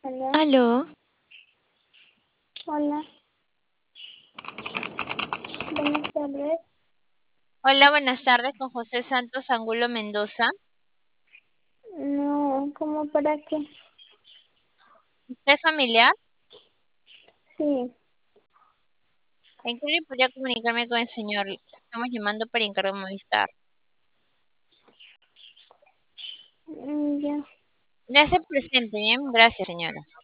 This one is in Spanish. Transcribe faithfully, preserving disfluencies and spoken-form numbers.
Hola, Aló, hola, buenas tardes. hola, buenas tardes con José Santos Angulo Mendoza. No, ¿cómo para qué? ¿Usted es familiar? Sí, ¿En qué le podría comunicarme con el señor? Estamos llamando para encargo de Movistar. mm, ya, Le hace presente, bien, gracias, señora.